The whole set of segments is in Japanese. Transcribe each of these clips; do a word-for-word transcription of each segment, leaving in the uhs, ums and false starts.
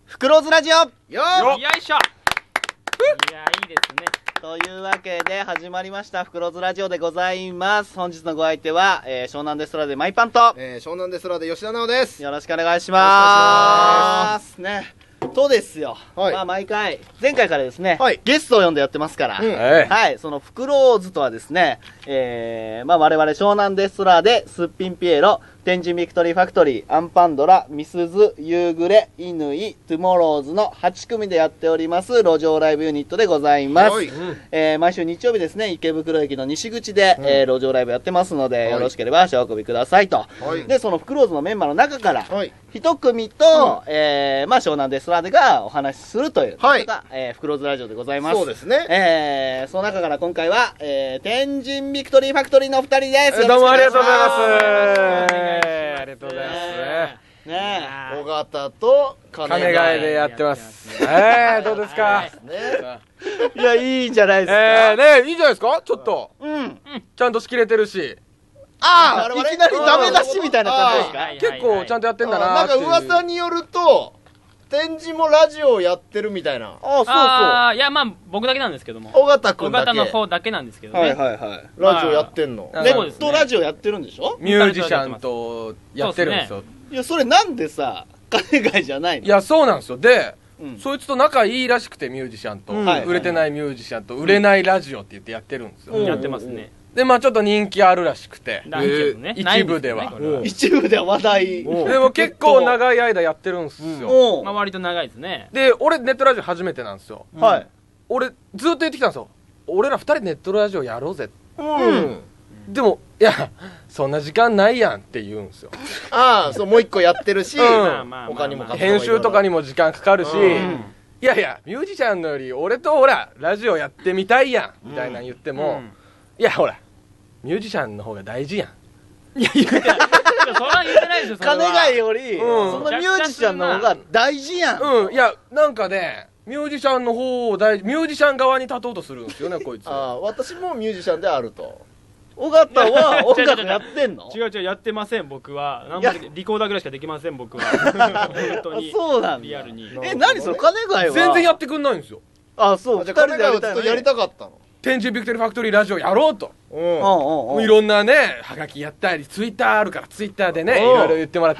フクローズラジオよよいしょ。いやいいですね。 というわけで始まりましたフクローズラジオでございます。本日のご相手は、えー、湘南デストラでマイパンと、 えー、湘南デストラで吉田直です。 よろしくお願いしますね。とですよ、 はい、 まあ毎回前回からですね、 はい、 ゲストを呼んでやってますから、 うん、 はい、そのフクローズとはですね、えー、まあ我々湘南デストラでスッピンピエロ、天神ビクトリーファクトリー、アンパンドラ、ミスズ、夕暮れ、乾、トゥモローズのはち組でやっております路上ライブユニットでございます。はい、うん、えー、毎週日曜日ですね、池袋駅の西口で、うん、えー、路上ライブやってますので、はい、よろしければ足を運びくださいと。はい、で、そのフクローズのメンバーの中から、はい、一組と、うん、えー、まあ湘南デストラでがお話しするという、はい、えー、フクローズラジオでございます。 そうですね。 えー、その中から今回は、えー、天神ビクトリーファクトリーのお二人です。 どうもありがとうございます。ありがとうございます。 ねえ、尾形と金ヶ谷でやってます。えー、どうですか。 いや、いいんじゃないですか。 えー、ね、いいじゃないですか。ちょっと、 うん、 ちゃんと仕切れてるし。 ああ、いきなりダメ出しみたいな感じですか。 結構ちゃんとやってんだな。 なんか噂によると、天神もラジオやってるみたいな。 ああ、そうそう。 あ、いや、まあ僕だけなんですけども。 尾形くんだけ。 尾形の方だけなんですけどね。 はいはいはい。 ラジオやってんの。 ネットラジオやってるんでしょ。 ミュージシャンとやってるんですよ。 いや、それなんでさ、海外じゃないの。 いや、そうなんですよ。で、そいつと仲いいらしくて、ミュージシャンと、売れてないミュージシャンと売れないラジオって言ってやってるんですよ。 やってますね。 で、まあちょっと人気あるらしくて、 一部では。 一部では話題。 でも結構長い間やってるんですよ。 まあ割と長いですね。 で、俺ネットラジオ初めてなんですよ。 はい。 俺ずっと言ってきたんですよ。俺ら二人ネットラジオやろうぜ。うん。でも、いや、そんな時間ないやんって言うんですよ。 ああ、そう、もう一個やってるし、他にも編集とかにも時間かかるし、いやいや、ミュージシャンのより俺とほら、ラジオやってみたいやんみたいな言っても、いやほら、ミュージシャンの方が大事やん。 いや、言ってない。それは言ってないですよ、 金ヶ谷より、そのミュージシャンの方が大事やん。 うん、いや、なんかね、ミュージシャンの方を大事、ミュージシャン側に立とうとするんですよね、こいつ。 ああ、私もミュージシャンであると。 尾形は音楽やってんの？ 違う違う、やってません、僕は。なんもリコーダーぐらいしかできません、僕は。本当に。 そうなんだ。 リアルに。 え、何それ、金ヶ谷は全然やってくんないんですよ。 あ、そう。 じゃあ金ヶ谷はずっとやりたかったの。 天神ビクトリーファクトリーラジオやろうと。 うん。 うん。いろんなね、はがきやったり、ツイッターあるから、ツイッターでね、いろいろ言ってもらって、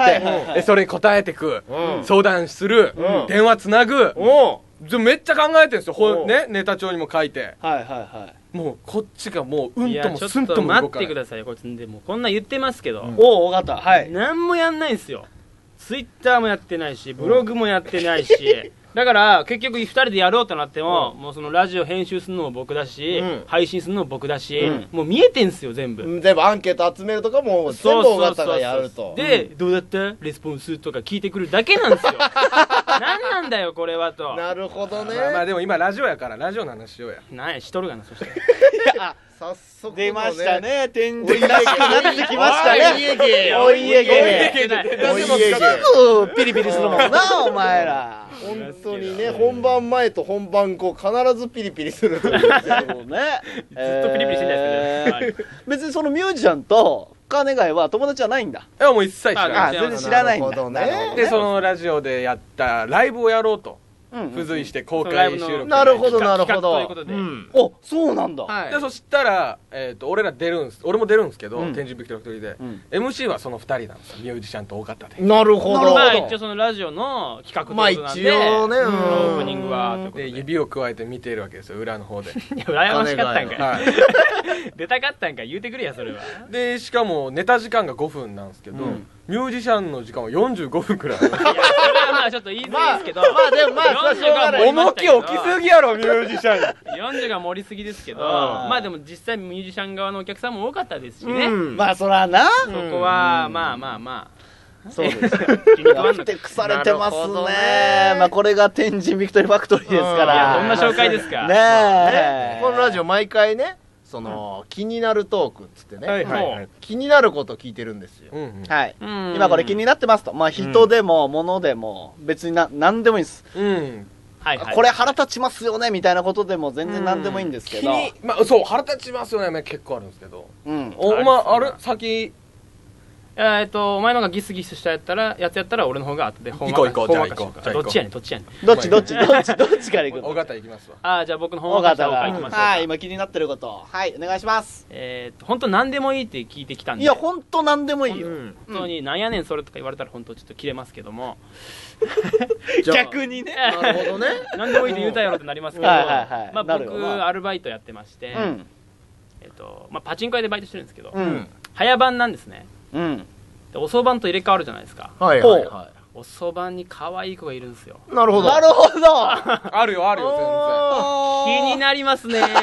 それに答えてく、相談する、電話つなぐ。めっちゃ考えてるんですよ。ね、ネタ帳にも書いて。 はいはいはい。 もうこっちがもううんともすんとも動かない。 ちょっと待ってくださいよ、こいつでもこんな言ってますけど。 おお、尾形。はい。 何もやんないんですよ。ツイッターもやってないし、ブログもやってないし。だから結局ふたりでやろうとなっても、もうそのラジオ編集するのも僕だし、配信するのも僕だし、もう見えてんすよ全部。 全部アンケート集めるとかも全部尾形がやると。 で、どうだったレスポンスとか聞いてくるだけなんですよ。何なんだよこれはと。 なるほどね。 まあでも今ラジオやからラジオの話しようや。 なんやしとるがなそして。 早速出ましたね。天神らしくなってきましたね。 お家芸。 お家芸。 お家芸。 すぐピリピリするもんなお前ら。 本当にね、本番前と本番後必ずピリピリする。そうね。 ずっとピリピリしてんじゃないですか。 別にそのミュージシャンと金ヶ谷は友達はないんだ。 いやもう一切知らない。 あ、全然知らないんだ。 でそのラジオでやったライブをやろうと。付随して公開収録。 なるほどなるほど。 お、そうなんだ。 でそしたらえっと俺ら出るんす。俺も出るんですけど、天神ビクトリーファクトリーで エムシー はそのふたりなんですよ。ミュージシャンと尾形で。 なるほど。 まあ一応そのラジオの企画ということなんで、 まあ一応ね、 オープニングはで指を加えて見てるわけですよ、裏の方で。 いや羨ましかったんかい。出たかったんか言うてくれやそれは。 でしかもネタ時間がごふんなんですけど、ミュージシャンの時間はよんじゅうごふんくらい。いやそれはまあちょっと言い過ぎですけど、 まあでもまあしょうがない。 重き置きすぎやろミュージシャン。 よんじゅうが盛りすぎですけど、まあでも実際ミュージシャン側のお客さんも多かったですしね。 まあそらな。 そこはまあまあまあ。 そうですよ。ふてくされてますね。まあこれが天神ビクトリーファクトリーですから。 いやどんな紹介ですか。 ねえ。 このラジオ毎回ね。その気になるトークっつってね、気になること聞いてるんですよ。 はい。今これ気になってますと、まあ人でも物でも別にな何でもいいです。これ腹立ちますよねみたいなことでも全然何でもいいんですけど。 まあそう腹立ちますよね結構あるんですけど。うん。お前ある先。 えっとお前のがギスギスしたやったらやつやったら俺の方が後で行こう行こうじゃあ行こうどっちやねんどっちやねんどっちどっちどっちどっちから行くの？ 尾形行きますわ。 ああじゃあ僕の方尾形が行きましょうか。 はい今気になってることはいお願いします。 えっと本当何でもいいって聞いてきたんで、 いや本当なんでもいいよ。 本当になんやねんそれとか言われたら本当ちょっと切れますけども逆にね。 なるほどね。 何でもいいって言うたやろってなりますけど、 はいはいはいまあなるよな僕アルバイトやってまして、 うんえっとまあパチンコ屋でバイトしてるんですけど、 うん早番なんですね。 うんで遅番と入れ替わるじゃないですか。 はいはいは遅番に可愛い子がいるんですよ。 い。なるほど。 なるほど。 あるよあるよ気になりますね。 あーなる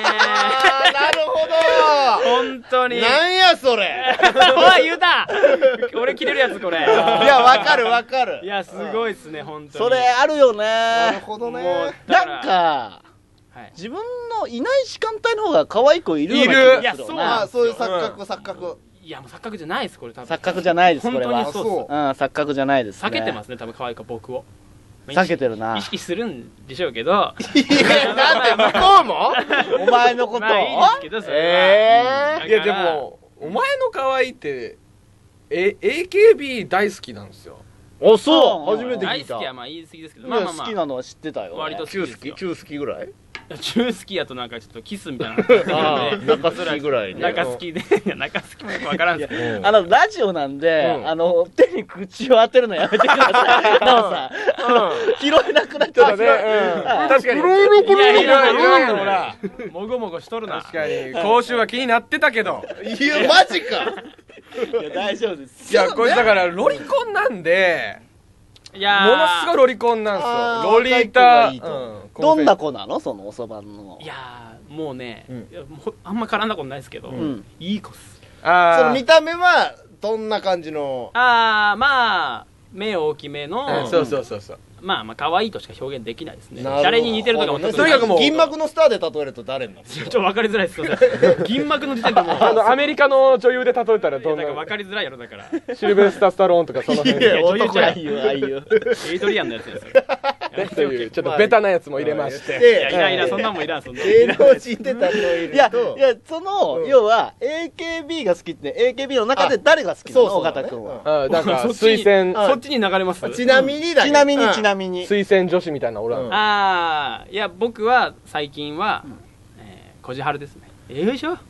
ほ本当に。 ど。なんやそれ。 おい言うた。俺切れるやつこれ。いいやわかるわかる。 いやすごいっすね本当に。 それあるよなるね。 ほどね。 もうだからなんかはい。 自分のいない時間帯の方が可愛い子いるような気いるがするよな。 いやあーそういう錯覚錯覚。 いやもう錯覚じゃないですこれ多分。 錯覚じゃないですこれは。 本当にそうっす。 うん錯覚じゃないですね。 避けてますね多分可愛い子僕を。 避けてるな意識するんでしょうけど。 いやなんで向こうも？ お前のことをまあいいですけどそれは。 えうんいやでもお前の可愛いってえ エーケービー 大好きなんですよ。 あそううん初めて聞いた。 大好きはまあ言い過ぎですけど、 いやまあまあまあ好きなのは知ってたよ。 割と中好き中好きぐらい？ 中好きやとなんかちょっとキスみたいなああ中好きぐらいね。 中好きでいや中好きもよくわからんすけどうんあのラジオなんで、 うんあの手に口を当てるのやめてください。なおさん、あの拾えなくなっちゃうね、うん、確かにいやいやいやいやほらもごもごしとるな確かに講習は気になってたけどいやマジか。 いや大丈夫です。 いやこれだからロリコンなんでいやものすごいロリコンなんですあーよロリータ若い子がいいとうんどんな子なのそのおそばの。 いやーもうね、 うんいやもうあんま絡んだことないですけど、 んいい子っす。 あーその見た目はどんな感じの？ あーまあ目大きめの、 うんそうそうそうそうまあまあ可愛いとしか表現できないですね。 なるほど誰に似てるとかも特にとにかくもう銀幕のスターで例えると誰になる？ ちょっと分かりづらいですよね銀幕の時点でもうあのアメリカの女優で例えたらどんななんか分かりづらいやろだからシルベスタ・スタローンとかその辺いやで女優じゃんああいうああいう。 エイドリアンのやつですよというちょっとベタなやつも入れましていでやいらんいらんそんなんもいらんそんなんもい芸らん能人で例えるといやいやその、 うん要は エーケービー が好きって エーケービー の中で誰が好きなの尾そうそうだね形君は。 あなんかそっちに推薦そっちに流れますちなみにだけどちなみにうんちなみに。 推薦女子みたいなのおらんうんああいや僕は最近は、えー、こじはるですねよいしょ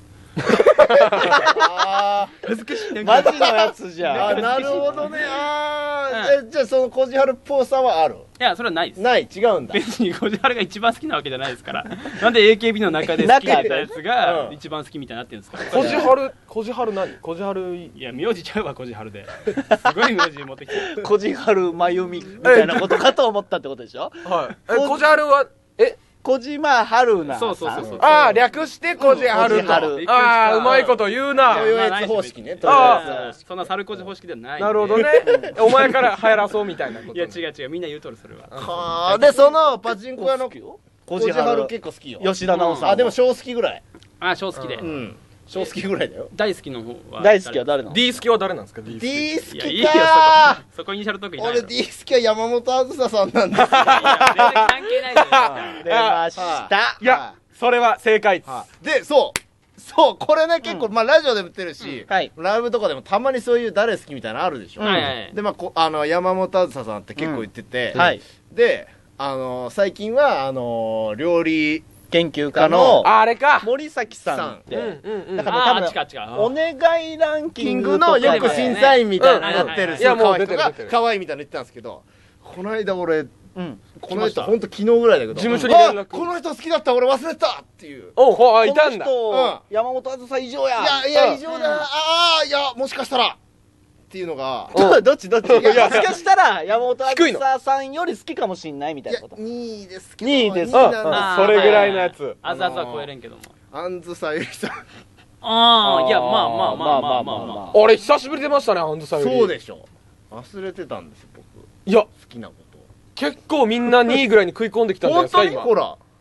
あ恥ずかしいなんマかジのやつじーゃん。 あなるほどねあーえじゃあそのこじはるっぽさはある？ いやそれはないですない違うんだ。 別にこじはるが一番好きなわけじゃないですからなんで エーケービー の中で好きだったやつがうん一番好きみたいになってるんですかこじはるこじはる何こじはるいや名字ちゃうわこじはるですごい名字持ってきてこじはるまゆみみたいなことかと思ったってことでしょ。 はいえこじはるはえ小島春菜さん。 そうそうそうそうああ略してこじはるとこじはるああうまいこと言うなトヨエツ方式ねトヨあエツ方式そんな猿こじ方式ではないんでなるほどねお前から流行らそうみたいなこといや違う違うみんな言うとるそれははあでそのパチンコ屋の好きよこじはる結構好きよ。 吉田直さん。 あでも小好きぐらい。 あ小好きでうん小好きぐらいだよ。 大好きの方は大好きは誰なの？ D 好きは誰なんですか D 好き D 好きいやいいよかそこそこイニシャルトークいない俺 D 好きは山本あずささんなんですよ。 いや全然関係ないですよ出ました。 いやそれは正解ですでそうそうこれね結構まあラジオでも言ってるしはいライブとかでもたまにそういう誰好きみたいなのあるでしょ。 はいはいでまあこあの山本あずささんって結構言っててはい。 であの最近はあの料理研究家のああれか森崎さんっうんて、 うんうんだからあーあっちかあっちかお願いランキキンングとかグのよく審査員みたいなのやってるうんすごい可愛い人がいやもう出てる出てる可愛いみたいなの言ってたんですけどこの間俺うん。 この人本当昨日ぐらいだけど事務所に連絡あこの人好きだった俺忘れてたっていうおうほうあいたんだこの人うん山本あずさ以上や。 いやいやうん異常だなああいやもしかしたらっていうのがどどっちどっちいやいやもしかしたら山本あ低いのずささんより好きかもしんないみたいいやなこと。 にいですけどにいですにいなんですうんあーそれぐらいのやつあずあずは超えれんけどもあんずさゆりさんああいやまあまあまあまあまあまあ俺久しぶり出ましたねアンズさんよりそうでしょ忘れてたんですよ僕好いやきなこと結構みんなにいぐらいに食い込んできたんじゃない本ですか今当にほら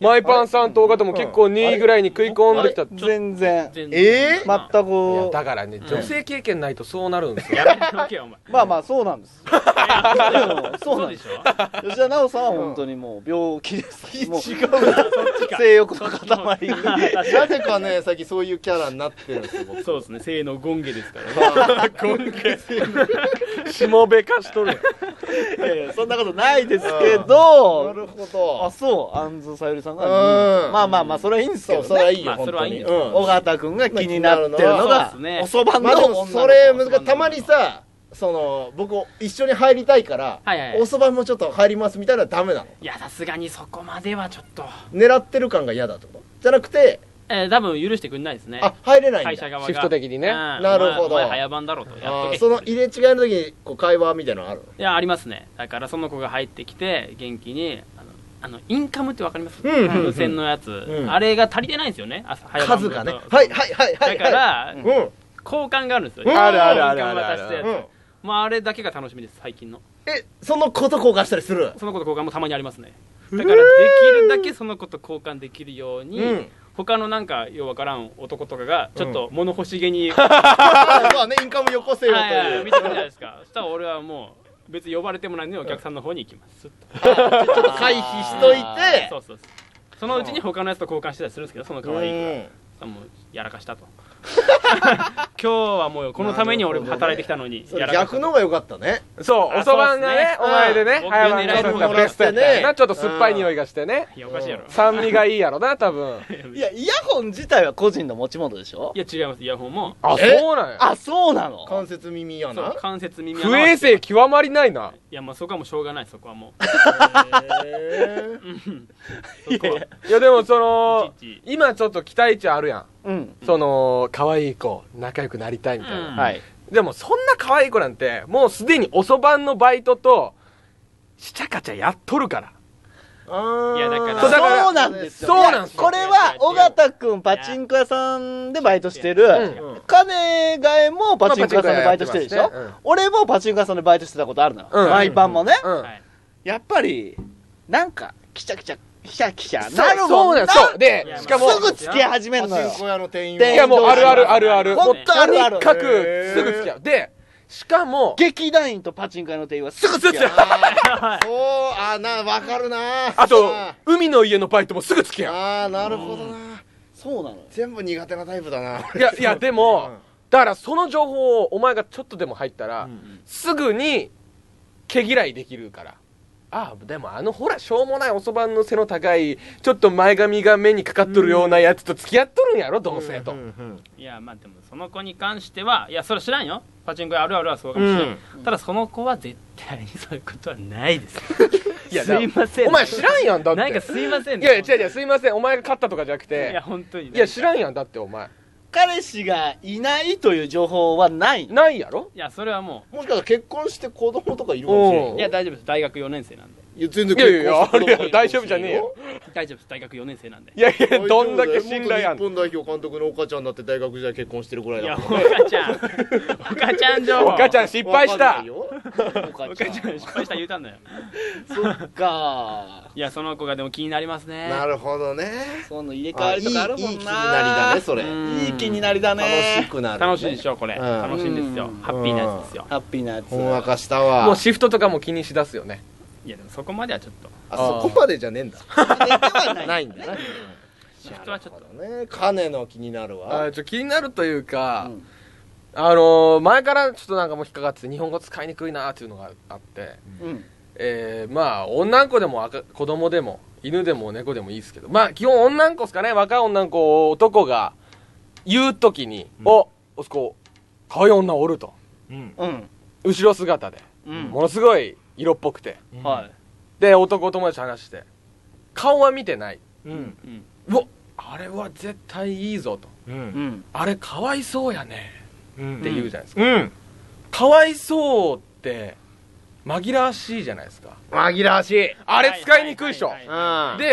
マイパンさんと尾形も結構にいぐらいに食い込んできた。 全然えー、 全いやくだからね、女性経験ないとそうなるんですよ。 やめておけよお前。 まあまあそうなんですでもそうなんですでしょ。 吉田奈緒さんは本当にもう病気ですもう違うな性欲の塊なぜかね最近そういうキャラになってるんですよ僕そうですね。性のゴンゲですからね。 ゴンゲしもべかしとる。 いやいやそんなことないですけどなるほどあそうあんずさゆりさんがうんまあまあまあそれはいいんですけどねそうそれはいいよ、 まあそれはいいん本です当に尾形君が気になってるのそうがですねおそばのまあでも女の子それ難しいたまにさその僕一緒に入りたいから、 はいはいはいおそばもちょっと入りますみたいなのはダメなのいやさすがにそこまではちょっと、 狙ってる感が嫌だってことじゃなくてえー、多分許してくんないですね。 あ入れないんだ会社側がシフト的にねうんなるほどお前お前早番だろうとやっとけ。 あーその入れ違いの時にこう会話みたいなのあるのいやありますね。だからその子が入ってきて元気にあのあのインカムってわかります？ うんうんうん風船のやつ、 んあれが足りてないんですよね。朝早番数がねそうはいはいはいはいだから、 うん交換があるんですよ。 うんあるあるあるインカムあるある渡したやつ。 うんまああれだけが楽しみです最近の。 えその子と交換したりするその子と交換もたまにありますね。だからできるだけその子と交換できるように、 うん他のなんかようわからん男とかがちょっと物欲しげに、 あそうだねインカムよこせよとはいはいはいいう見てくるじゃないですか。そしたら俺はもう別に呼ばれてもないのにお客さんの方に行きます。 ちょっと回避しといてそうそうそう。そのうちに他のやつと交換してたりするんですけど、その可愛い子うんがもうやらかしたと。今日はもうこのために俺働いてきたのにそれやらかしたと。 逆の方が良かったねそう、 あおそばがね、 そうっすねお前でね、 うん早番が僕狙いがベストやったよな。ちょっと酸っぱい匂いがしてね。 いやおかしいやろ。 酸味がいいやろな、多分。 いやイヤホン自体は個人の持ち物でしょいや違いますイヤホンも。 あ、 えそうなんや。 あそうなの関節耳やなそう関節耳不衛生極まりないな。 いやまあそこはもうしょうがないそこはもう。 へーうんそこはいやでもそのいちいち今ちょっと期待値あるやん。 うんその可愛い子仲良くなりたいみたいな、 うんはいでもそんな可愛い子なんてもうすでにおそばんのバイトとしちゃかちゃやっとるからあーいやだからそうだからそうなんですよそうなんですよいやこれは尾形君パチンコ屋さんでバイトしてるうん金がえもパチンコ屋さんでバイトしてるでしょまあパチンコ屋やってますね俺もパチンコ屋さんでバイトしてたことあるのようん毎晩もねうん、 はいやっぱりなんかキチャキチャキチャキチャそうなるもそうんなんなそうでいやしかもすぐ付き合い始めるのよパチンコ屋の店員店員いやもうあるあるあるあるほんとあるあるとにかくすぐ付き合うでしかも劇団員とパチンコ屋の店員はすぐ付き合うあーそうあーな分かるなあとあ海の家のバイトもすぐ付き合うあーなるほどなそうなのよ全部苦手なタイプだないやいやでも、 うんだからその情報をお前がちょっとでも入ったら、 んすぐに毛嫌いできるからああでもあのほらしょうもないおそばの背の高いちょっと前髪が目にかかっとるようなやつと付き合っとるんやろどうせと、 んんいやまあでもその子に関してはいやそれ知らんよパチンコ屋あるあるはそうかもしれない、ただその子は絶対にそういうことはないですいやすいませんお前知らんやんだってなんかすいませんいやいや違う違うすいませんお前が勝ったとかじゃなくいやて本当にいや知らんやんだってお前彼氏がいないという情報はないないやろいやそれはももしかしたら結婚して子供とかいるかもしれんうんういや大丈夫です大学よねん生なんでいや全然いやいやいや結婚して子供がいるかもしれんよあれ大丈夫じゃねえよ大丈夫です大学よねん生なんでいやいやどんだけ信頼あんの元日本代表監督の岡ちゃんだって大学時代結婚してるぐらいいやおだからね母ちゃんお母ちゃん情報お母ちゃん失敗したわかんないよおお母ちゃん失敗した言うたんだよそっかいやその子がでも気になりますねなるほどねその入れ替わりとかあるもんな。 いいいい気になりだねそれうんいい気になりだね。 楽しくなるね楽しいでしょこれ、 うん楽しいんですようんハッピーなやつですよハッピーなやつ。 ほんわかしたわもうシフトとかも気にしだすよねいやでもそこまではちょっとあそこまでじゃねえんだないないんだなシフトはちょっとなるほどね金の気になるわあちょ気になるというか、 うんあのー前からちょっとなんかもう引っかかってて日本語使いにくいなっていうのがあって、 うん。 えー、まあ女の子でも赤子供でも犬でも猫でもいいですけどまあ基本女の子ですかね若い女の子を男が言う時に、 うんおおそこ可愛い女おるとうんうん。 後ろ姿で、 うん。 ものすごい色っぽくてはい。 で男友達と話して顔は見てないうんうんうわあれは絶対いいぞとううんん。 あれかわいそうやねうんって言うじゃないですか、 うんかわいそうって紛らわしいじゃないですか紛らわしいあれ使いにくいでしょ、 はいはいはいうんで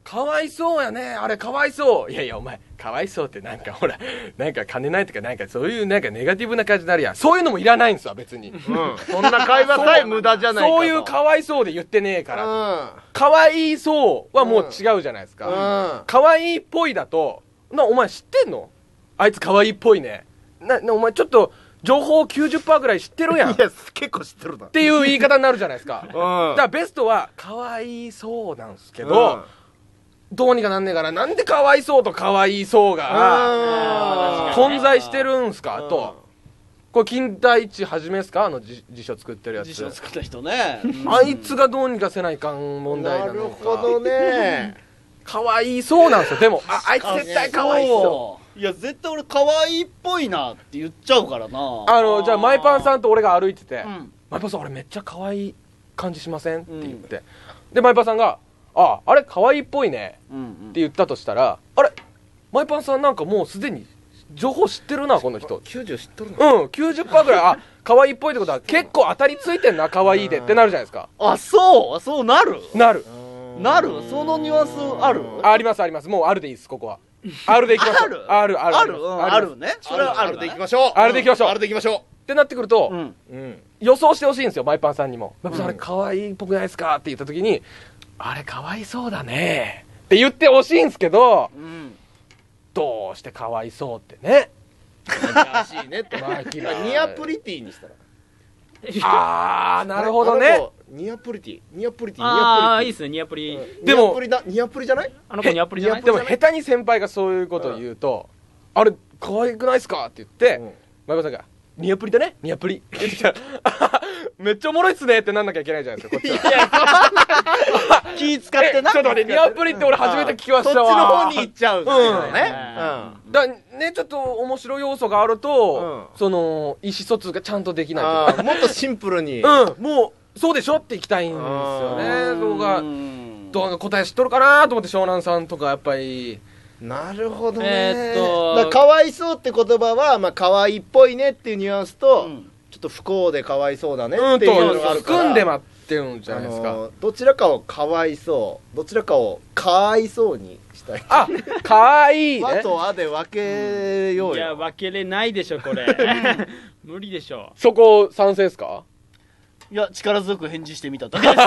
かわいそうやねあれかわいそういやいやお前かわいそうってなんかほらなんか金ないとかなんかそういうなんかネガティブな感じになるやんそういうのもいらないんすわ別に、うん、 そんな会話さえ無駄じゃないかとそういうかわいそうで言ってねえから、 うん、 かわいそうはもう違うじゃないですか、うん、かわいいっぽいだとなお前知ってんのあいつかわいいっぽいねななお前ちょっと情報 きゅうじゅっパーセント ぐらい知ってるやんいや結構知ってるなっていう言い方になるじゃないですか、うん、だからベストはかわいそうなんですけど、うんどうにかなんねえからなんでかわいそうとかわいそうが混在してるんすかとこれ金田一はじめですかあの辞書作ってるやつ辞書作った人ねあいつがどうにかせないかん問題なのかなるほどねかわいそうなんですよでも あ, あいつ絶対かわいそういや絶対俺かわいいっぽいなって言っちゃうからなあのじゃあマイパンさんと俺が歩いてて、うん、マイパンさん俺めっちゃかわいい感じしませんって言って、うん、でマイパンさんがああれ可愛いっぽいね、うんうん、って言ったとしたらあれマイパンさんなんかもうすでに情報知ってるなこの人きゅうじゅう知ってるのうん きゅうじゅっパーセント ぐらいあ可愛いっぽいってことは結構当たりついてんな可愛いでってなるじゃないですかあそうそうなるなるなるそのニュアンスあるありますありますもうあるでいいですここはあるでいきましょうあるあるあるある、うん、あるねそれはあるでいきましょうあるでいきましょうあるでいきましょうってなってくると、 うんうん、 予想してほしいんですよマイパンさんにもマイパンさんあれ可愛いっぽくないですかって言った時にあれかわいそうだねって言ってほしいんすけど、うん、どうしてかわいそうってね難しいねってニアプリティにしたらあーなるほどねニアプリティニアプリティああいいっすねニアプリ、 うん、でもニアプリだニアプリじゃないあの子ニアプリじゃないでも下手に先輩がそういうことを言うと、うん、あれかわいくないっすかって言って前川さんがニアプリだねニアプリって言ってきたらめっちゃおもろいっすねってなんなきゃいけないじゃないですかこっちは気使ってなちょっと待ってニアプリって俺初めて聞きましたわそっちの方に行っちゃうっていうのね、 うん、だねちょっと面白い要素があると、うん、その意思疎通がちゃんとできないともっとシンプルにうんもうそうでしょっていきたいんですよねそこがどう答え知っとるかなと思って湘南さんとかやっぱりなるほどねえー、っとだかわいそうって言葉はまあかわいいっぽいねっていうニュアンスと、うん、ちょっと不幸でかわいそうだねっていうのがあるから、 含んでまってるんじゃないですか、あのー、 どちらかをかわいそうどちらかをかわいそうにしたいあかわいいね和と和で分けようよ、うん、 いや分けれないでしょこれ無理でしょそこ賛成ですかいや力強く返事してみただけです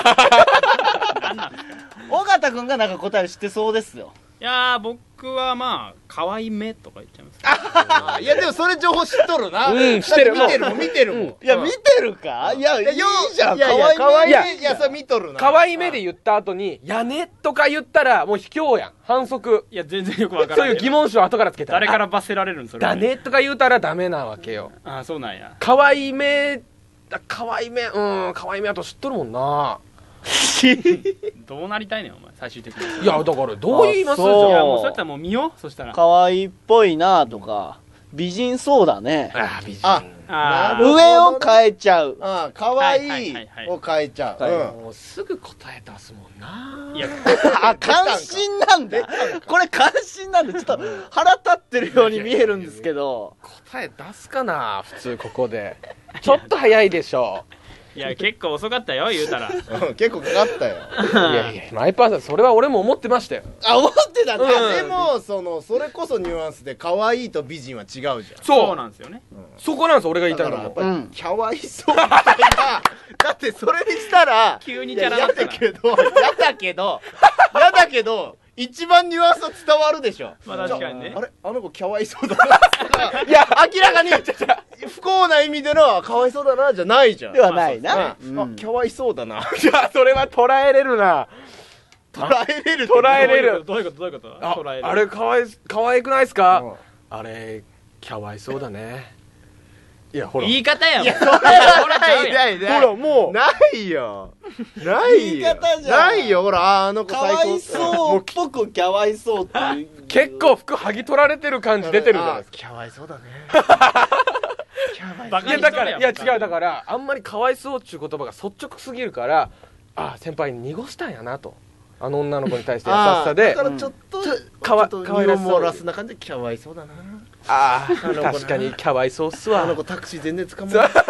尾形君がなんか答え知ってそうですよいやー僕はまあ可愛い目とか言っちゃいます、 ね、いやでもそれ情報知っとるなうん知ってる見てるもん見てるもん、うん、 いや見てるか、うん、いやいいじゃん可愛い目いやそれ見とるな可愛い目で言った後にやねとか言ったらもう卑怯やん反則いや全然よくわからないそういう疑問詞を後からつけたら誰から罰せられるんそれだねとか言うたらダメなわけよああそうなんや可愛い目可愛い目うん可愛い目あと知っとるもんなどうなりたいねんお前最終的にいやだからどう言いますいやもうそうやったらもう見ようそしたら可愛いっぽいなとか美人そうだねあ美人ああ上を変えちゃうあ可愛いを変えちゃう、はいはいはいはい、 うん、もうすぐ答え出すもんないやあ関心なんだこれ関心なんでちょっと腹立ってるように見えるんですけど答え出すかな普通ここでちょっと早いでしょいや結構遅かったよ言うたら、 うん、結構かかったよいやいやマイパーさんそれは俺も思ってましたよあ思ってたんだ、うん、でもそのそれこそニュアンスで可愛いと美人は違うじゃんそうなんですよね、 うん、そこなんです俺が言いたいのもやっぱり、うん、かわいそうみたいなだってそれにしたら急にチャラだったら嫌だけど嫌だけど嫌だけど一番ニュアンスは伝わるでしょ。 まあ確かにね。 あれあの子かわいそうだな。いや明らかに不幸な意味でのかわいそうだなじゃないじゃん。 ではないな。 うん、あかわいそうだな。 じゃあそれは捉えれるな。 捉えれる。 捉えれる。 どういうことどういうこと？ あ, 捉えれるあれかわいかわいくないですか？うん、あれかわいそうだね。いやほら言い方やん。いやそれはないないない。 ほらもうないよ。ないよ。 言い方じゃん。 ないよ。ほらあの子最高。 かわいそうっぽくかわいそうっていう。 結構服剥ぎ取られてる感じ出てるじゃないですか。 かわいそうだね。 バカいやだからいや違うだからあんまりかわいそうっていう言葉が率直すぎるからあ先輩濁したんやなと。あの女の子に対して優しさで。 だからちょっとかわかわいらしそう。 ユーモラスな感じでかわいそうだな。 ああ確かにかわいそうっすわ。 あの子タクシー全然捕まらない。か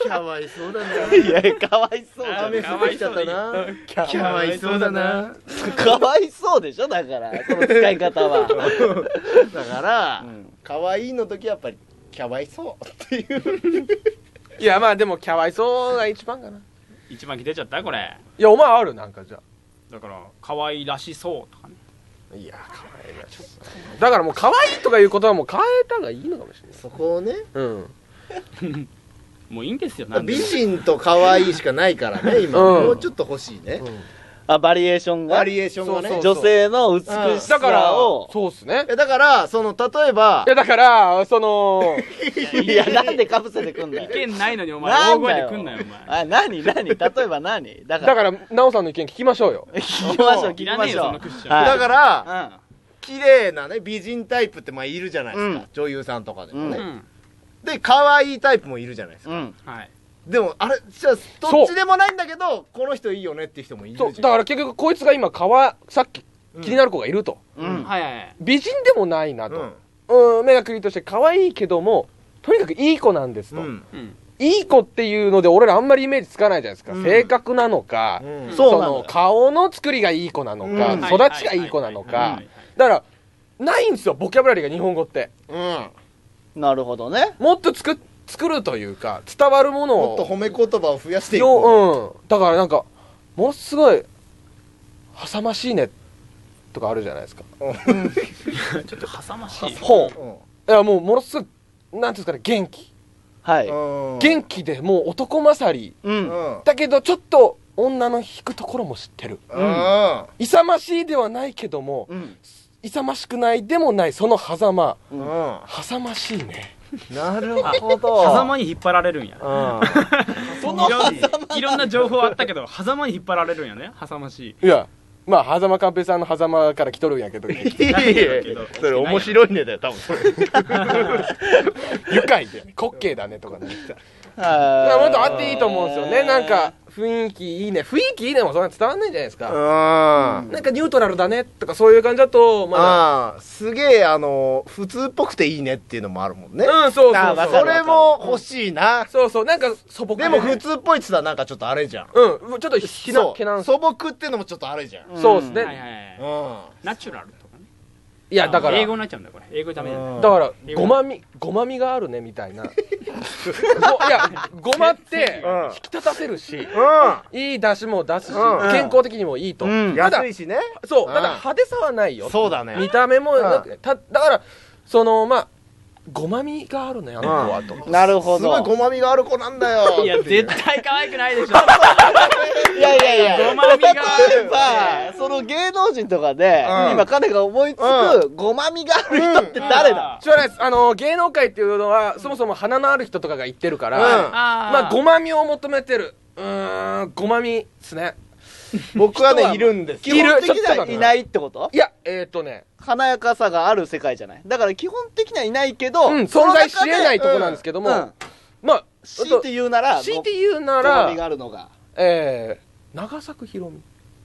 かわいそうだな。 いやかわいそうじゃん雨降ってきちゃったな。かわいそうだな。 かわいそうでしょだからその使い方はだからかわいいの時はやっぱりかわいそうっていう。 いやまあでもかわいそうが一番かな。 一番来てちゃったこれ。 いやお前あるなんかじゃだから可愛らしそうとかね。 いや可愛いなちょっとだからもう可愛いとかいう言葉も変えた方がいいのかもしれない。 そこをね、 うんもういいんですよ。なんで美人と可愛いしかないからね今、 うんもうちょっと欲しいね、 あバリエーションがバリエーションがね。 そうそう女性の美しだからさをそうっすね。 えだからその例えばいやだからそのいやなんでかぶせてくんだよ意見ないのにお前大なんだよ声で来んなよお前。 あ何何例えば何だかだからら奈緒さんの意見聞きましょうよ。 聞きましょう聞きいらねえよましょうそのクッションはいだからうん綺麗なね美人タイプってまあいるじゃないですか、 うん女優さんとかでもね、 ううんで可愛いタイプもいるじゃないですか、 うんはい。 でもあれじゃあどっちでもないんだけどこの人いいよねっていう人もいるじゃん。 そうだから結局こいつが今かわさっき気になる子がいると、 うんはいはいはい。 美人でもないなうと、 んうん、目がクリとして可愛いけどもとにかくいい子なんですと、 うんうん。 いい子っていうので俺らあんまりイメージつかないじゃないですか、 うん性格なのか、 うんそうなのの顔の作りがいい子なのか、 うん育ちがいい子なのかはいはいはいはいだからないんですよボキャブラリーが日本語ってうんなるほどねもっと作っ作るというか伝わるものをもっと褒め言葉を増やしていく。 よ、うん、だからなんかものすごい挟ましいねとかあるじゃないですか。 ちょっと挟ましい。 ほううんいやもうものすごいなんていうんですかね元気はいうん元気でもう男勝りううんんだけどちょっと女の引くところも知ってるうん勇ましいではないけどもうん勇ましくないでもないその狭間うん挟ましいねなるほど。 狭間に引っ張られるんや。 うんそのいろんいろんな情報あったけど狭間に引っ張られるんやね。挟ましい。 いやまあ狭間寛平さんの狭間から来とるんやけどいやいやいやそれ面白いねだよ多分それ。 愉快で滑稽だねとかねいやはもっとあっていいと思うんですよねなんか雰囲気いいね雰囲気いいねもそんな伝わんないじゃないですか、 うんなんかニュートラルだねとかそういう感じだとまだああすげえあの普通っぽくていいねっていうのもあるもんね。 うんそうそうあわかるそれも欲しいな。 そうそうなんか素朴でも普通っぽいっつったらなんかちょっとあれじゃん。 うんちょっとひなそうけなん素朴ってのもちょっとあれじゃん。 うんそうですね、 はいはいはい。 うんナチュラルとかね。 いやだから英語になっちゃうんだこれ。英語ダメだね。 だから英語ごまみごまみがあるねみたいなごいやごまってうん引き立たせるしういい出汁も出すしうん健康的にもいいとうんん。 ただ安いしね。 そううんただ派手さはないよそうだね。 見た目もなくうただからそのまあごまみがあるねあの子はとなるほすごいどごまみがある子なんだよ。 いや絶対可愛くないでしょ。 いやいやいやごまみが例えばその芸能人とかでうん今彼が思いつくごまみがある人って誰だ知らないですあの芸能界っていうのはそもそも鼻のある人とかが言ってるから、 うんあまあごまみを求めてるうーんごまみっすね僕はねいるんです基よ。 本的にはいないってこといやえっ、ー、とね華やかさがある世界じゃないだから基本的にはいないけど、 うん存在し得ないとこなんですけども、 うんうんまあ強いて言うなら強いて言うなごまみらがあるのがえー、長作ひろみ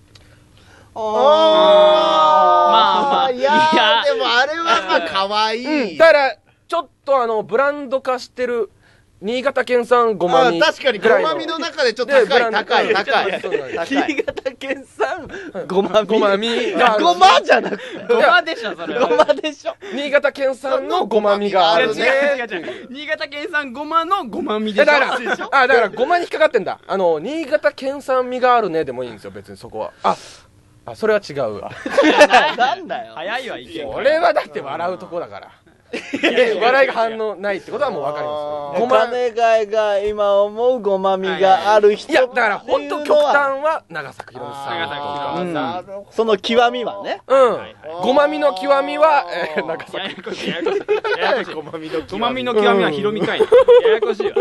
あまあまあいやいやーでもあれはまあ可愛い。 だからちょっとあのブランド化してる新潟県産ごまみあ確かにごまみの中でちょっと高い高い高い。 そうなんです新潟県産ごまみごまみがあるごまじゃなくてごまでしょそれは。 ごまでしょ新潟県産のごまみがあいや違うるね違う違う。新潟県産ごまのごまみえでしょ。 だからあだからごまに引っかかってんだあの新潟県産味があるねでもいいんですよ別にそこはああそれは違うわなんだよ早いわ意見が。 俺はだって笑うとこだから笑いが反応ないってことはもう分かりますよごま金貝が今思うごまみがある人いやだから本当極端は長作ひろみさん長作ひろうんなるほど。 その極みはねうんごまみの極みはえー長や作やこしいややこしいややこしい。 ごまみのごまみの極みはひろみかいな。ややこしいわ。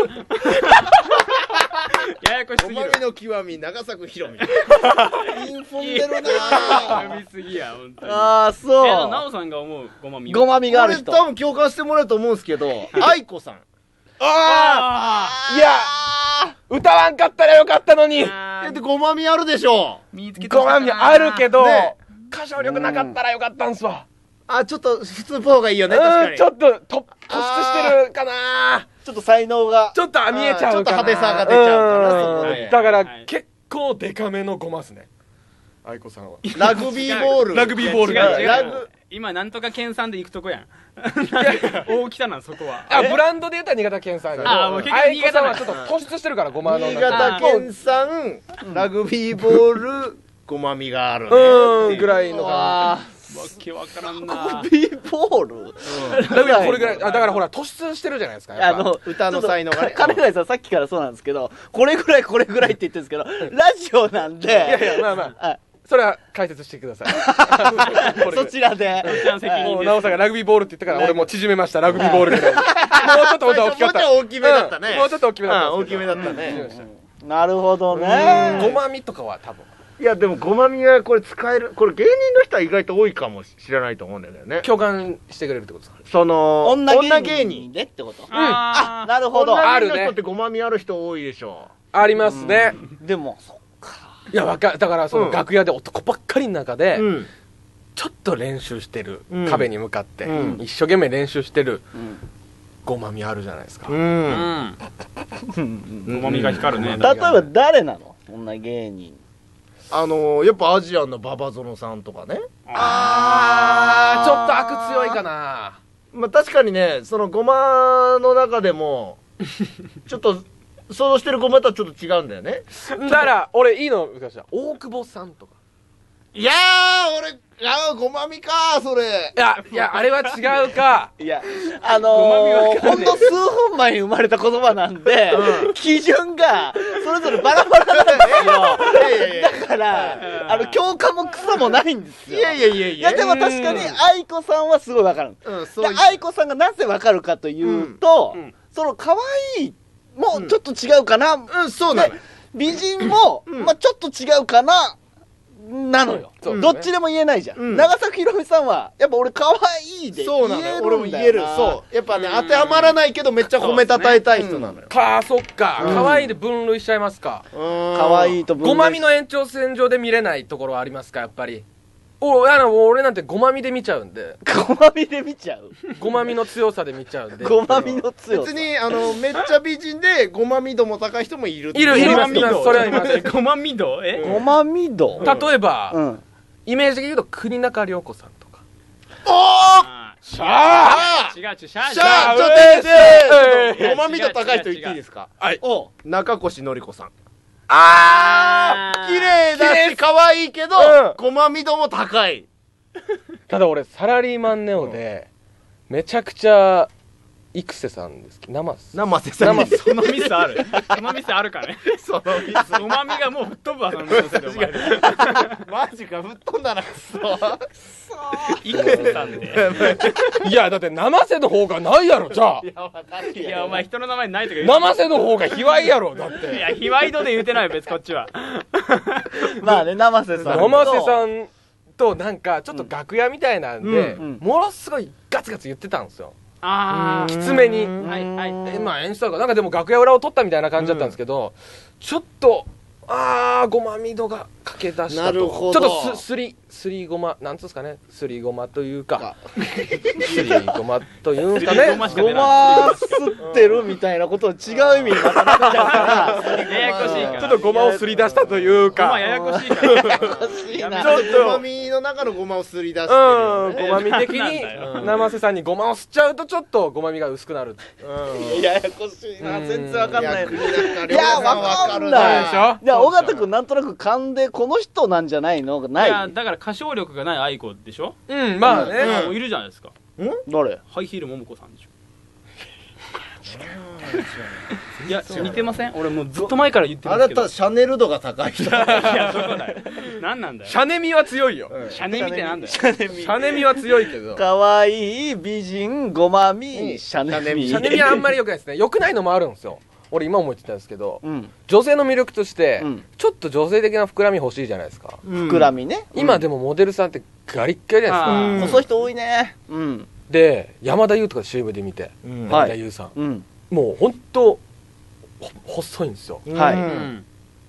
ややこしすぎるごまみ。の極み長作ひろみ。インフォンでるな読みすぎや本当に。 ああえそなおさんが思うごまみうごまみがあこれる人多分共感してもらえると思うんですけど愛子さん。 ああいや歌わんかったらよかったのにあえでごまみあるでしょ。 見つけてごまみあるけどね歌唱力なかったらよかったんすわあちょっと普通っぽい方がいいよね確かに。 うんちょっと突突出してるかなちょっと才能がちょっと見えちゃうかな、 ちょっと派手さが出ちゃうかな、 うんそこで。 だから、 はい結構デカめのゴマっすね、愛子さんは。 ラグビーボール。 ラグビーボール違う違うラグ今なんとか県産で行くとこやん大きさなんそこはあ、ブランドで言ったら新潟県産やけど、 あもう結局愛新潟なん子さんはちょっと突出してるから、ゴマの新中潟県産ラグビーボールごまみがあるね。 うんぐらいのかわわけわからんラなグビーボールな。ラグビーこれぐらい、あ、だからほら突出してるじゃないですか、やっぱあの歌の才能がねちょっとか金谷さんさっきからそうなんですけどこれぐらいこれぐらいって言ってるんですけどラジオなんでいやいや、まあまああそれは解説してくださいこれそちらでちらの責任もう奈緒さんがラグビーボールって言ったから俺もう縮めました、ラグビーボールぐらいもうちょっと本当は大きかった、 もうちょっと大きめだったねうんもうちょっと大きめだったうん大きんですけどめだったね。 縮めましたなるほどねごまみとかは多分いやでもごまみはこれ使える、これ芸人の人は意外と多いかもしれないと思うんだよね。 共感してくれるってことですか。 その女女芸芸人人でってことあなるほど女芸人のあるね人ってごまみある人多いでしょ。 ありますね。 でもそっかいやわかだからそのうん楽屋で男ばっかりの中で、 うんちょっと練習してる、 うん壁に向かって、 うん一生懸命練習してるうんごまみあるじゃないですか。 うあうんんごまみが光るね例えば誰なの女芸人あのーやっぱアジアンの馬場園さんとかね。 あーちょっと悪強いかな。 まあ確かにね、そのごまの中でもちょっと想像してるごまとはちょっと違うんだよね。 だから俺いいの昔は大久保さんとか。 いやー俺あーごまみかーそれ。 いやいやあれは違うか。 いやあのー、ほんの数分前に生まれた言葉なんで、基準がそれぞれバラバラなんですよいやいやいやだからあの共感も草もないんですよいやいやいやいやいやでも確かに愛子さんはすごいわかるうんそうで愛子さんがなぜわかるかというと、 うんうんその可愛いもちょっと違うかな、 うんそうなのよ。 美人も、 うんまあちょっと違うかななのよ、 そうどっちでも言えないじゃん、 うん長崎ひろみさんはやっぱ俺可愛いで言そうなのよ。 えるんだよな俺も言える。そうやっぱね当てはまらないけどめっちゃ褒めたたえたい人なのよ。 かそっか、 うん可愛いで分類しちゃいますか。 可愛いと分類ごまみの延長線上で見れないところはありますか、やっぱり。おあの俺なんてごまみで見ちゃうんで、 ごまみで見ちゃうごまみの強さで見ちゃうんで。 ごまみの強さ別にあのめっちゃ美人でごまみ度も高い人もいる。 いるいるごまみ度それはいますごまみ度えごまみ度例えば、 うんイメージで言うと国中涼子さんとか。 あしゃー違う違うシャーしゃあちょっとえ待ーってごまみ度高い人言っていいですか。 はい。 お中越のり子さん。 ああー綺麗だし可愛いけどうんごまみ度も高い。 ただ俺サラリーマンネオでめちゃくちゃ育瀬さんですけど生瀬生瀬さん生瀬そのミスあるそのミスあるかねそのミスごまみがもう吹っ飛ぶわそのミスのせいでお前マジか吹っ飛んだなくそ。 いくつさんでいやだって生瀬の方がないやろ。じゃあいやお前人の名前ないとか言う生瀬の方が卑猥やろ。だっいてや卑猥度で言うてないよ別こっちはまあね生瀬さん生瀬さんとなんかちょっと楽屋みたいなんで、 うんうんものすごいガツガツ言ってたんですよ。 あきつめに。 はいはいえまあ演出とかなんかでも楽屋裏を取ったみたいな感じだったんですけど、ちょっとあーごまみ度が駆け出したと。 なるほどちょっとすすりすりごまなんつうんですかね、すりごまというかすりごまというんですかね。 すりごましかご出ないま吸ってるみたいなことを違う意味にまたなっちゃうからややこしいからちょっとごまをすり出したというか。 ごまややこしいから欲しいなちょっとごまみの中のごまをすり出してうん、 るごまみ的なんにだよ生瀬さんにごまを吸っちゃうとちょっとごまみが薄くなる。 ややこしいなうん全然わかんないいいやわかんないでしょいや尾形君なんとなく勘でこの人なんじゃないのがないいやだから歌唱力がない愛子でしょうん、まあね。 もういるじゃないですか誰ハイヒール桃子さんでしょいや似てません俺もうずっと前から言ってるあんですけどなたシャネル度が高い人。 いやどこだよ何なんだよシャネミは強いよ。 シャネみてなんだよシャネミは強いけど。 かわいい美人ごまみシャネミシャネミはあんまり良くないですね。良くないのもあるんですよ。俺今思ってたんですけど、 うん女性の魅力として、 うんちょっと女性的な膨らみ欲しいじゃないですか。 膨らみね今でもモデルさんってガリッガリじゃないですか。 あー細い人多いねうんで、山田優とか シーエム で見て、 うんはい山田優さん。 うんもうほんと、ほ細いんですよ。 はいうん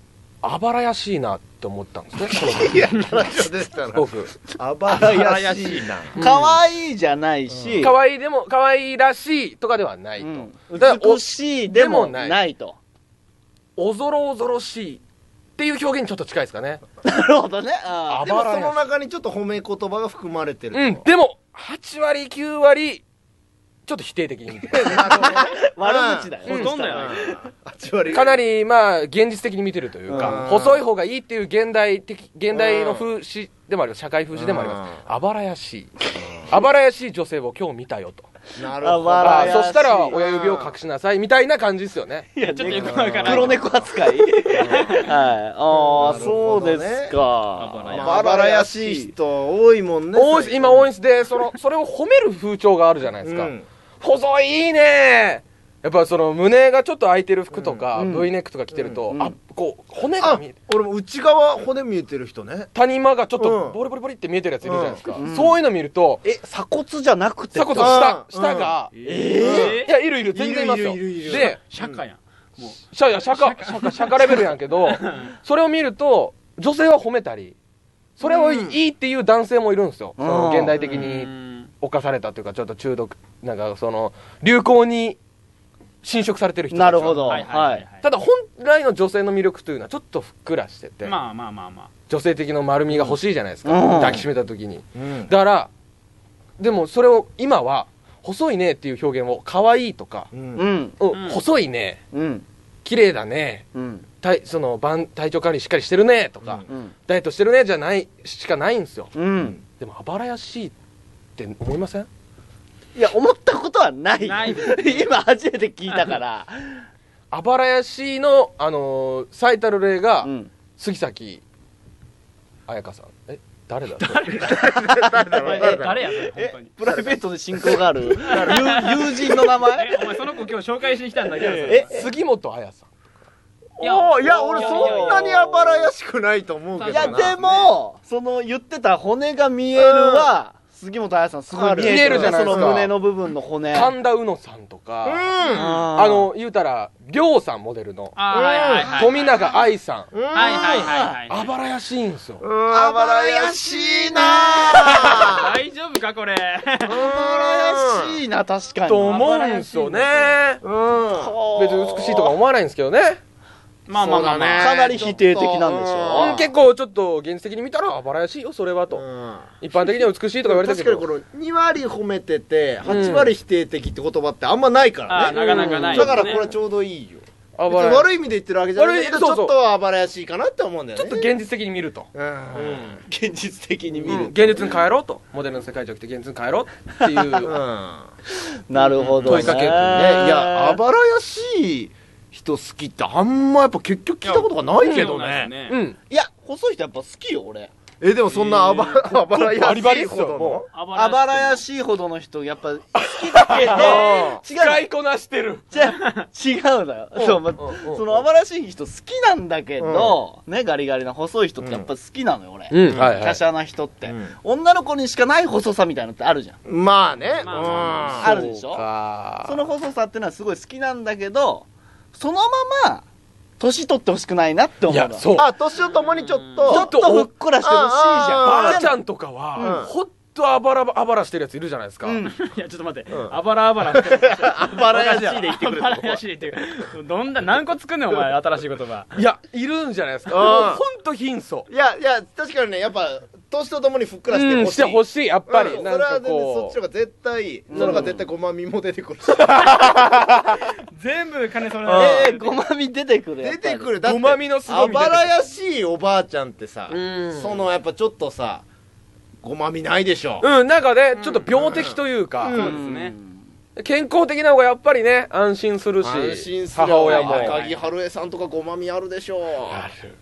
あばらやしいなって思ったんですねいやラジオでしたら僕あばらやしいな可愛いじゃないし、 可愛いでも可愛らしいとかではないと、 うん、 だからお美しいでもないと。 おぞろおぞろしいっていう表現にちょっと近いですかね。 なるほどね。あでもその中にちょっと褒め言葉が含まれてると。 うん、でもはちわりきゅうわりちょっと否定的に見てる悪口だよ。 ほとんどやないはち割かなりまあ現実的に見てるというか、 うん細い方がいいっていう現代的現代の風刺でもあります、社会風刺でもあります。あばらやしいあばらやしい女性を今日見たよと。 なるほど。 あばらやしいあそしたら親指を隠しなさいみたいな感じですよね。 いや、 ちょっとよくわからない黒猫扱いはい。ああ、そうですか。 あばらやしい人多いもんね。 多いです、今多いです。でそのそれを褒める風潮があるじゃないですか、 うん細いいいね。やっぱその胸がちょっと開いてる服とか、 うん V ネックとか着てると、 うんあこう骨があ見えて、 俺も内側骨見えてる人ね。 谷間がちょっとうんボリボリボリって見えてるやついるじゃないですか、 うんそういうの見るとえ、鎖骨じゃなくて。 鎖骨あ下下が、 えいやいるいる全然いますよ。 いるいるいるいるで釈迦やんもうシャいや釈迦釈迦釈迦レベルやんけどそれを見ると女性は褒めたりそれをいいっていう男性もいるんですよ、その現代的に侵されたというかちょっと中毒なんかその流行に侵食されてる人たちはなるほど。 はいはいはいはいただ本来の女性の魅力というのはちょっとふっくらしてて、 まあまあまあまあ女性的な丸みが欲しいじゃないですか、 うん抱きしめた時に、 うんだからでもそれを今は細いねっていう表現を可愛いとか、 ううんん。 うんうん細いねうん。 綺麗だねうん。 体その番体調管理しっかりしてるねとか、 うん。 ダイエットしてるねじゃないしかないんですよ。 うん。 でもあばらやしいって思いません？ いや、思ったことはない。 ない今初めて聞いたから。 あばらやしの、あのー最たる例が、 うん。 杉咲彩香さん。え誰だえ誰やそれ本当にプライベートで親交がある友友人の名前えお前その子今日紹介しに来たんだけどえ杉本彩さん。 いやおーいや俺そんなにあばらやしくないと思うけどな。 いや、でも、その言ってた骨が見えるは、杉本彩さんすごい見えて見えるじゃないですかその胸の部分の骨。 神田うのさんとか、 ああの言うたら亮さんモデルのあーはいはいはい富永愛さん、 うんはいはいはいはいあばらやしいんですよ。 うんあばらやしいな大丈夫かこれあばらやしいな、確かに。 と思うんですよね。 うん別に美しいとか思わないんですけどね。 まあまあまあまあかなり否定的なんでしょうん、結構ちょっと現実的に見たらあばらやしいよそれはと、 うん一般的には美しいとか言われたけど確かにこのに割褒めててはち割否定的って言葉ってあんまないからね。 あーなかなかないだからこれちょうどいいよ。別あばらに悪い意味で言ってるわけじゃないけど、ちょ悪いそうそうっとあばらやしいかなって思うんだよね。 ちょっと現実的に見ると、 うん現実的に見うんる。 現実に帰ろうとモデルの世界じゃなくて現実に帰ろうっていううんなるほどね。 問いかけるとねいやあばらやしい人好きってあんまやっぱ結局聞いたことがないけどね。 ねうんいや、細い人やっぱ好きよ、俺。 えでもそんなあばあばらやしいほどのあばらやしいほどの人、やっぱ好きだけど、 使いこなしてるじゃ違うのよ。そう、まうんそのあばらやしい人好きなんだけど、ね、ガリガリな細い人ってやっぱ好きなのよ、俺。 うんはいはい華奢な人って、 うん女の子にしかない細さみたいなのってあるじゃん。 まあね。 まあまあまうんあるでしょそうかその細さっていうのはすごい好きなんだけど、そのまま、年取ってほしくないなって思うの。 いやそうあ年とともにちょっちょとっとふっくらしてほしいじゃん。 ばあちゃんとかは、 うんほっとあばらあばらしてるやついるじゃないですか、 うん。 いやちょっと待って、 うんあばらあばらってあばらやしいで言ってくれあばらやしいで言ってくれどんな何個作んねんお前新しい言葉いやいるんじゃないですか、 うんほんと貧相いやいや確かにねやっぱ年とともにふっくらしてほしい、 うんしてほしいやっぱり、 うんなんかそれは全然そっこちの方が絶対いい、その方が絶対ごまみも出てくるし、 全部金それえー、ごまみ出てくる。 出てくる。 るだってごまみのすごあみ出てくるばらやしいおばあちゃんってさ、 うんそのやっぱちょっとさごまみないでしょ、 ううんなんかねちょっと病的というか、 うんそうですね健康的な方がやっぱりね安心するし安心する母親も高木春江さんとかごまみあるでしょある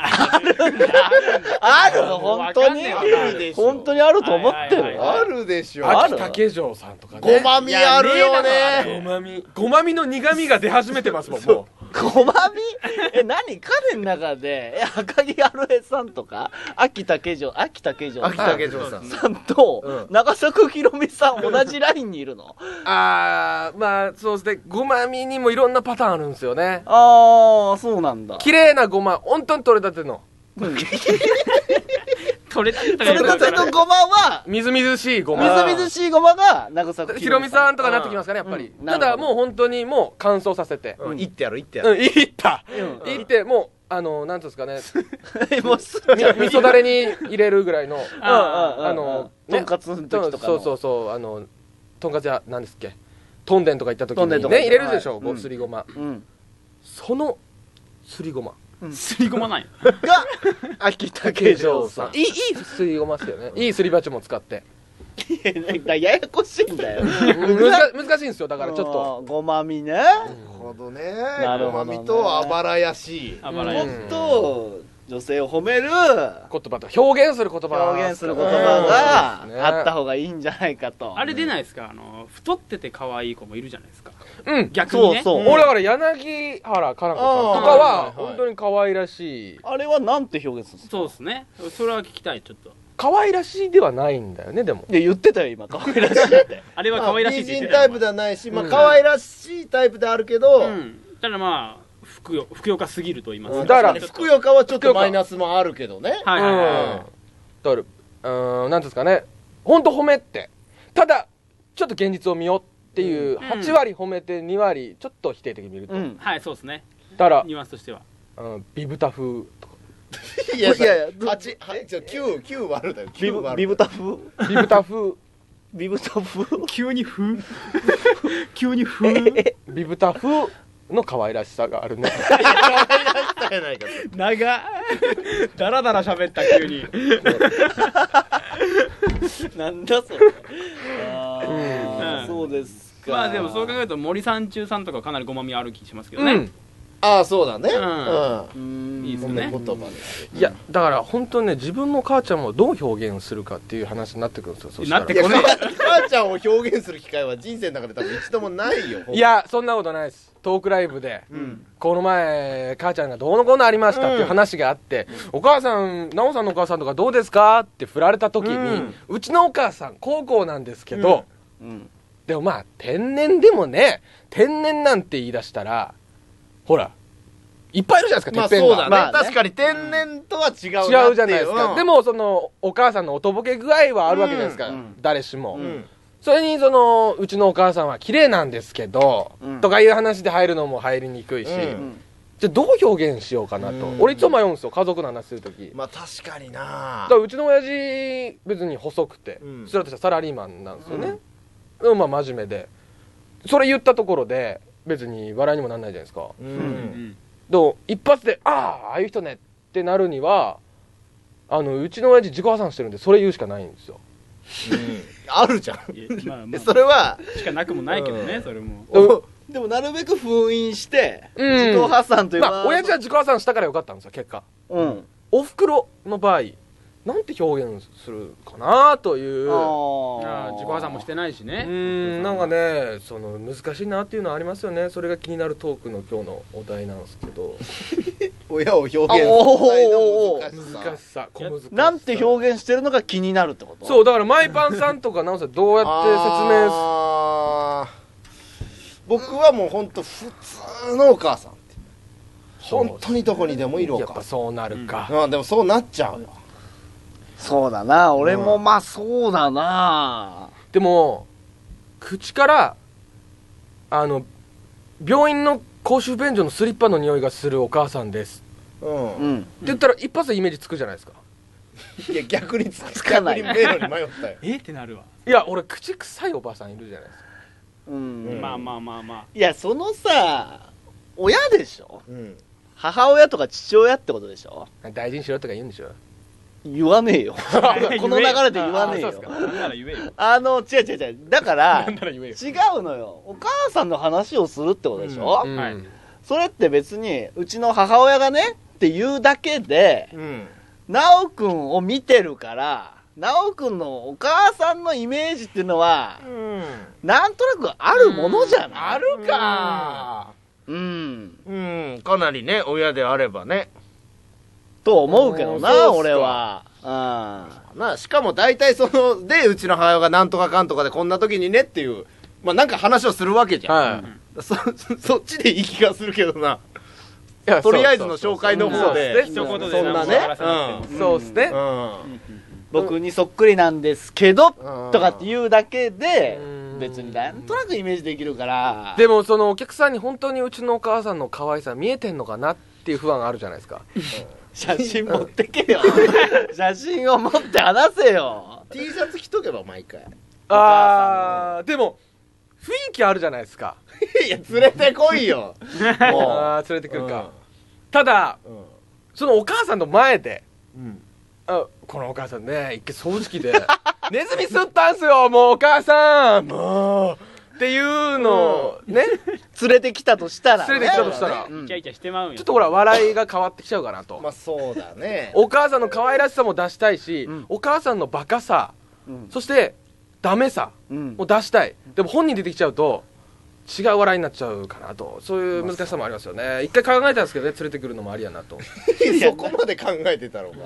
ある本当にわかんねえわあるでしょ本当にあると思ってる、 はいはいはいあるでしょある秋竹城さんとかねごまみあるよいやねえだろあねごまみごまみの苦味が出始めてますもんもごまみえ、何彼の中で、え、赤木春江さんとか、秋竹城、秋竹城秋竹城さんさんと、 うん長作ひろみさん同じラインにいるの？ あー、まあそうですね、ごまみにもいろんなパターンあるんですよね。 あー、そうなんだ。 綺麗なごま、本当に取れたての取れたてそれとそのごまは、 みずみずしいごみま。 ずみずしいごまが長作ひろみさんとかなってきますかね、やっぱり。ただもう本当にもう乾燥させて。 うん、いってやるいってやる、 うん、いったうんいって、もう、あの、なんていうんですかね、 もうすみ味噌だれに入れるぐらいの、 ああの、 とんかつの時とかのそうそうそう、あの、とんかつ屋、なんですっけ、とんでんとか行った時にとんでんとかね、入れるでしょ、 はいこうすりごま。 うんその、すりごま。 すりごまないよが秋竹城さん。 いい、いいすりごまっすよね。いいすり鉢も使って。 ややこしいんだよ。 難難しいんですよ、だからちょっと。 ごまみね。 なるほどね。 なるほどねごまみとあばらやしい。 あばらやもっと女性を褒める言葉と表現する言葉。 表現する言葉うんがあった方がいいんじゃないかと。 あれ出ないですか、あの太ってて可愛い子もいるじゃないですか、 うん。 逆にね。 そうそう俺だから柳原かな子さんとかあーははいはいはい本当に可愛らしい。 あれはなんて表現するんですか？ そうですね、それは聞きたい。ちょっと可愛らしいではないんだよね、でも。 いや言ってたよ今可愛らしいって。 あれは可愛らしいって言ってたよ美人タイプではないし、まあうん可愛らしいタイプであるけど、 うん、ただまあふくよふくよかすぎると言いますうんだからちょっとふくよかはちょっとマイナスもあるけどね。 はいはいはい、 うん。だから、うーん、なんていうんですかね、本当褒めって。ただ、ちょっと現実を見ようっていう、はち割褒めてに割、ちょっと否定的に見ると。 うん。 はい、そうですね、 だから、 ニュアンスとしては。 うん、ビブタ風とか。 いやいやいや八八じゃきゅうきゅう割るだよ。 ビブ割るビブタ風ビブタ風、 ビブタ風急にふ急にふ長ビブタ風の可愛らしさがあるね。 可愛らしさやないか。 だらだら喋った急になんだそれ。あうーんそうですか。 まあでもそう考えると森三中さんとかかなりごまみある気しますけどね、 うん。 ああそうだね。 うんうん。 うーんいいですね褒め言葉です。 いや、だから本当にね、自分の母ちゃんをどう表現するかっていう話になってくるんですよ、そしたらなっていやこねえ母ちゃんを表現する機会は人生の中で多分一度もないよ。 いや、そんなことないです。トークライブで、 うん。 この前、母ちゃんがどうのこうのありましたっていう話があって、お母さん、奈緒さんのお母さんとかどうですかって振られた時に、 うんうちのお母さん、高校なんですけど、 うんでもまあ、天然でもね、天然なんて言い出したら、ほら、いっぱいいるじゃないですか、 まあてっぺんが。 そうだね、 まあね確かに天然とは違うなって違うじゃないですか。 うんでも、その、お母さんのおとぼけ具合はあるわけじゃないですか、 うん誰しも。 うんそれに、その、うちのお母さんは綺麗なんですけど、 うんとかいう話で入るのも入りにくいし、 うんうんじゃあどう表現しようかなと。 うん俺いつも迷うんですよ、家族の話するとき。 まあ確かになだからうちの親父、別に細くて、 うんそれとしたサラリーマンなんですよね。でもまあ真面目で。それ言ったところで、別に笑いにもなんないじゃないですか。 ううんんでも、一発で、ああ、ああいう人ねってなるには、あの、うちの親父自己破産してるんで、それ言うしかないんですよ。 あるじゃん。 いやまあまえあそれはしかなくもないけどね、 うんそれもおでもなるべく封印して、 うん自己破産というまあ、親父は自己破産したからよかったんですよ、結果。 うんお袋の場合、なんて表現するかなという。 あああ自己破産もしてないしうねーんなんかねその難しいなっていうのはありますよね。それが気になるトークの今日のお題なんですけど、 親を表現する際の難しさ難しさ小難しさなんて表現してるのか気になるってこと？ そうだからマイパンさんとか直さんどうやって説明あー僕はもう本当普通のお母さんって本当にどこにでもいるおやっぱ母さそうなるか、 ん、うん、でもそうなっちゃうよ。 そうだな、俺もまあそうだな。 でも口からあの病院の公衆便所のスリッパの匂いがするお母さんですうん、 うん。 って言ったら一発でイメージつくじゃないですか。 いや逆につつかない逆に迷路に迷ったよ。 えってなるわ、 いや俺口臭いおばさんいるじゃないですか。 うん。 まあまあまあまあいや、そのさ、親でしょ？ うん、 母親とか父親ってことでしょ？ 大事にしろとか言うんでしょ。 言わねえよ。この流れで言わねえよあそう。ですかなんなら言えよあの、違う違う違う。だから、 なんなら言えよ。 違うのよ。お母さんの話をするってことでしょ？ うんはいそれって別に、うちの母親がね、っていうだけで、 うん、 なおくんを見てるから、なおくんのお母さんのイメージっていうのは、なんとなくあるものじゃない？ あるかうんうんかなりね親であればねと思うけどなうんそうっすか俺はうんなしかも大体そのでうちの母親がなんとかかんとかでこんな時にねっていうまあなんか話をするわけじゃん、 はいそそっちでいい気がするけどな、 いやとりあえずの紹介の方でそう一言でそんなね何も分からなくてもそうですねうん僕にそっくりなんですけどうんとかって言うだけでうん別になんとなくイメージできるからでもそのお客さんに本当にうちのお母さんの可愛さ見えてんのかなっていう不安があるじゃないですか写真持ってけよ写真を持って話せよ T シャツ着とけば毎回あーでも雰囲気あるじゃないですかいや連れてこいよもあー連れてくるか、ただう、うんそのお母さんの前でうんあこのお母さんね一回掃除機でネズミ吸ったんすよもうお母さんもうっていうのをね連れてきたとしたらね連れてきたとしたらうんイチャイチャしてまうんよちょっとほら笑いが変わってきちゃうかなと、 まあそうだねお母さんの可愛らしさも出したいし、 うんお母さんのバカさうんそしてダメさうんも出したいでも本人出てきちゃうと違う笑いになっちゃうかなとそういう難しさもありますよね一回考えたんですけどね連れてくるのもありやなとそこまで考えてたのか、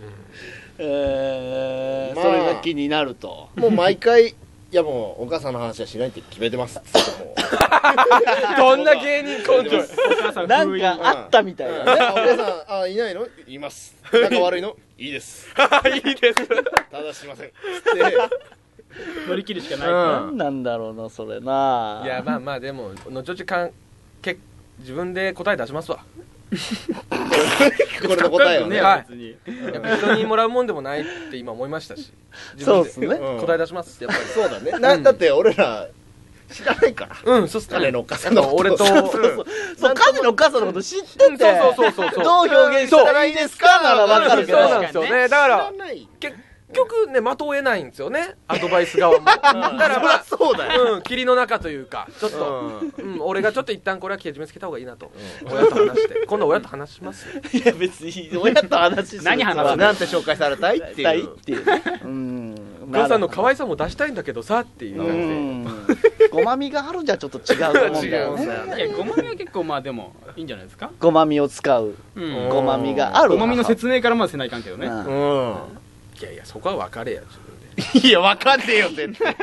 まあえーそれが気になるともう毎回いやもうお母さんの話はしないって決めてますっつってもどんな芸人根性お母さんなん封印かあったみたいなねあお母さんあいないのいます仲悪いのいいですいいですただしませんつって乗り切るしかない、 うんなんなんだろうなそれないやまあまあでも後々かんけ自分で答え出しますわこれの答えはねはい別にやっぱ人にもらうもんでもないって今思いましたし自分そうっすねうん答え出しますやっぱりそうだねなだって俺ら知らないからうんそうっすね彼のお母さんのこと俺とそうそうそう彼のお母さんのこと知っててうんそうそうそうそうどう表現したらいいですかならわかるけどそうなんですよねだか知ららない結局ね的を得ないんですよねアドバイス側もだからまあそうだようん霧の中というかちょっとうん俺がちょっと一旦これはけじめつけた方がいいなと親と話して今度親と話しますよいや別に親と話する何話すなんて紹介されたいっていうたいっていうねうんお母さんの可愛さも出したいんだけどさっていうう感じんごまみがあるじゃちょっと違うと思うんだよ違うんねだいやごまみは結構まあでもいいんじゃないですかごまみを使ううんごまみがあるごまみの説明からまずせないかんけどね、 うんうんいやいやそこは分かれや自分でいやわかんねえよ絶対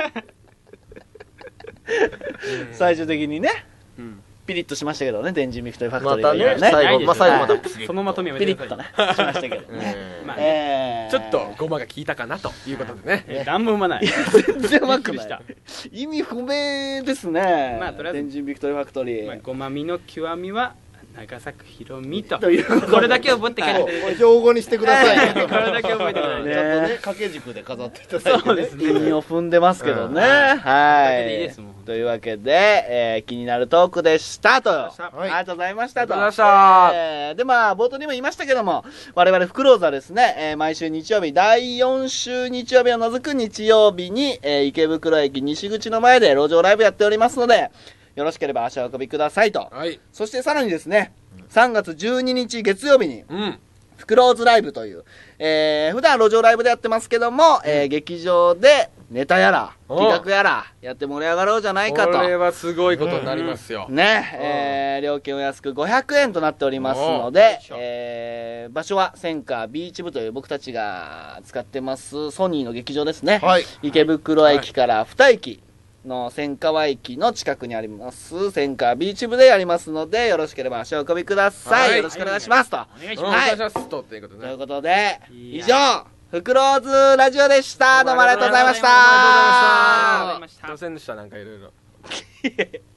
最終的にねうんピリッとしましたけどね電磁ミクトリファクトリーまたねが今最後まあ最後またはいそのまとめやめピリてくだッさいとねしましたけどねまあえーちょっとごまが効いたかなということでねえ何も生まない全然うまくなびっくりしたい意味不明ですねまあとりあえず電磁ビクトリーファクトリまあーごまみの極みは長作ひろみとということでこれだけ覚えて帰ってもう標語にしてくださいねこれだけ覚えてくださいねちゃんとね掛け軸で飾っていただいてねそうですね意味を踏んでますけどね、 うんはいだけでいいですもんというわけで、えー気になるトークでしたと、 はいありがとうございましたとありがとうございましたえーでまあ冒頭にも言いましたけども我々フクロウザですね、えー毎週日曜日だいよん週日曜日を除く日曜日に、えー池袋駅西口の前で路上ライブやっておりますのでよろしければ足を運びくださいと、 はいそしてさらにですねさんがつじゅうににち月曜日にうんフクロウズライブという、えー普段路上ライブでやってますけども、えー劇場でネタやらお企画やらやって盛り上がろうじゃないかとこれはすごいことになりますよね、えー料金お安くごひゃくえんとなっておりますので、えー場所はセンカービーチ部という僕たちが使ってますソニーの劇場ですね、 はい池袋駅からに駅の千川駅の近くにありますセンカービーチ部でやりますのでよろしければ足を運びください、 はいよろしくお願いしますと、 お願いしうんおます、 願いしますとということでねということでいや以上フクロウズラジオでしたどうもありがとうございましたありがとうございましたすいませんでしたなんかいろいろ